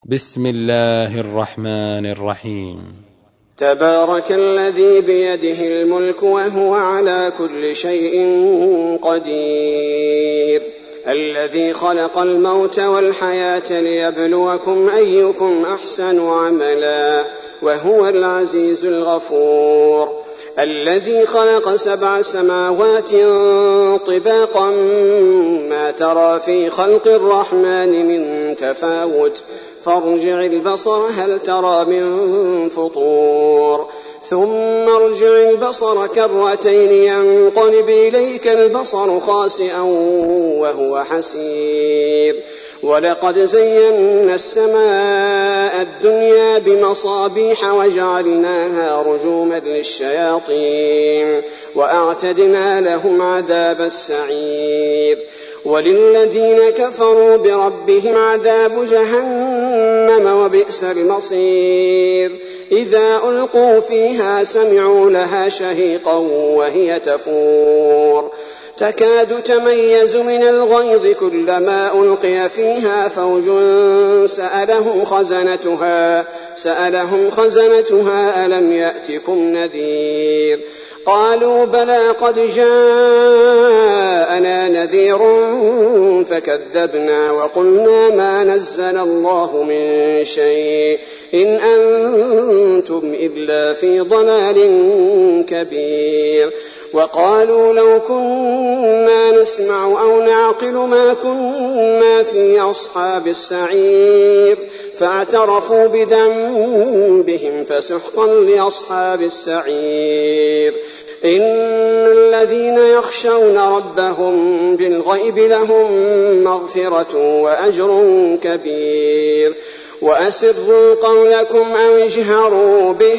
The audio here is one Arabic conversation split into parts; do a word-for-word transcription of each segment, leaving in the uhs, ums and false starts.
بسم الله الرحمن الرحيم. تبارك الذي بيده الملك وهو على كل شيء قدير، الذي خلق الموت والحياة ليبلوكم أيكم أحسن عملا، وهو العزيز الغفور، الذي خلق سبع سماوات طباقا ما ترى في خلق الرحمن من تفاوت، فارجع البصر هل ترى من فطور، ثم ارجع البصر كرتين ينقلب إليك البصر خاسئا وهو حسير، ولقد زينا السماء الدنيا بمصابيح وجعلناها رجوما للشياطين وأعتدنا لهم عذاب السعير، وللذين كفروا بربهم عذاب جهنم وبئس المصير، إذا ألقوا فيها سمعوا لها شهيقا وهي تفور، تكاد تميز من الغيظ كلما ألقي فيها فوج سألهم خزنتها سألهم خزنتها ألم يأتكم نذير، قالوا بلى قد جاءنا نذير فكذبنا وقلنا ما نزل الله من شيء إن أنتم إلا في ضلال كبير، وقالوا لو كنا نسمع أو نعقل ما كنا في أصحاب السعير، فاعترفوا بذنبهم فسحقا لأصحاب السعير، إن الذين يخشون ربهم بالغيب لهم مغفرة وأجر كبير، وأسروا قولكم أو اجهروا به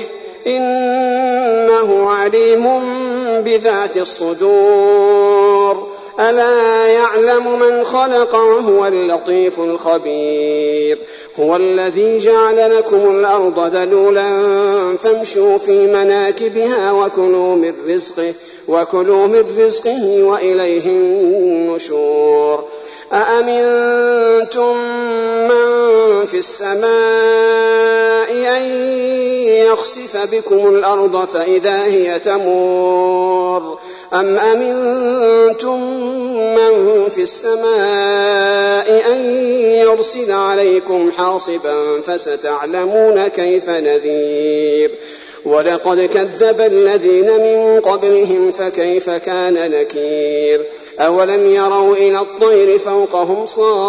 إنه عليم بذات الصدور، ألا يعلم من خلق وهو اللطيف الخبير، هو الذي جعل لكم الأرض ذلولا فامشوا في مناكبها وكلوا من رزقه وكلوا من رزقه وإليه النشور، أأمنتم من في السماء أن يخسف بكم الأرض فإذا هي تمور، أم أمنتم من في السماء أن يرسل عليكم حاصبا فستعلمون كيف نذير، ولقد كذب الذين من قبلهم فكيف كان نكير، أولم يروا إلى الطير فوقهم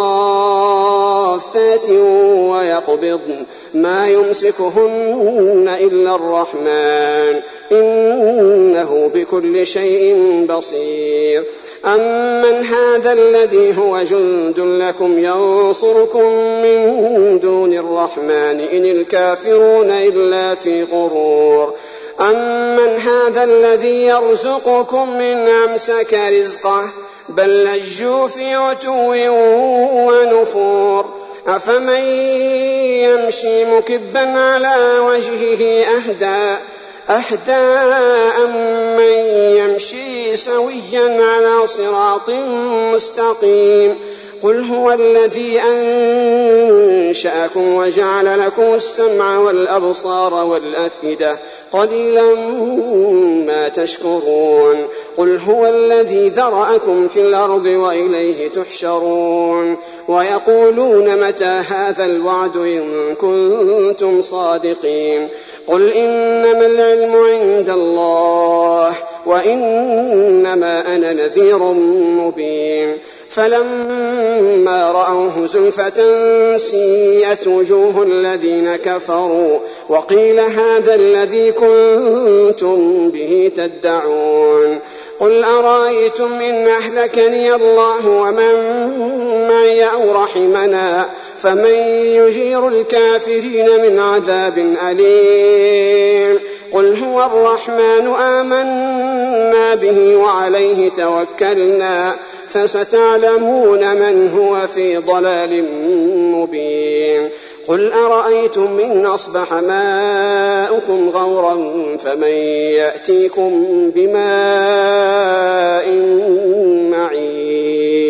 صافات ويقبضن ما يمسكهن إلا الرحمن إنه بكل شيء بصير، أمن هذا الذي هو جند لكم ينصركم من دون الرحمن إن الكافرون إلا في غرور، أمن هذا الذي يرزقكم من أمسك رزقه بل لجوا في عتو ونفور، أفمن يمشي مكبا على وجهه أهدى أهدى أمن يمشي سويا على صراط مستقيم، قل هو الذي أنشأكم وجعل لكم السمع والأبصار والأفئدة قليلا ما تشكرون، قل هو الذي ذرأكم في الأرض وإليه تحشرون، ويقولون متى هذا الوعد إن كنتم صادقين، قل إنما العلم عند الله وإنما أنا نذير مبين، فلما رأوه زلفة سيئت وجوه الذين كفروا وقيل هذا الذي كنتم به تدعون، قل أرأيتم إن أهلكني الله ومن معي أو رحمنا فمن يجير الكافرين من عذاب أليم، قل هو الرحمن آمنا به وعليه توكلنا فستعلمون من هو في ضلال مبين، قل أرأيتم إن أصبح ماؤكم غورا فمن يأتيكم بماء معين.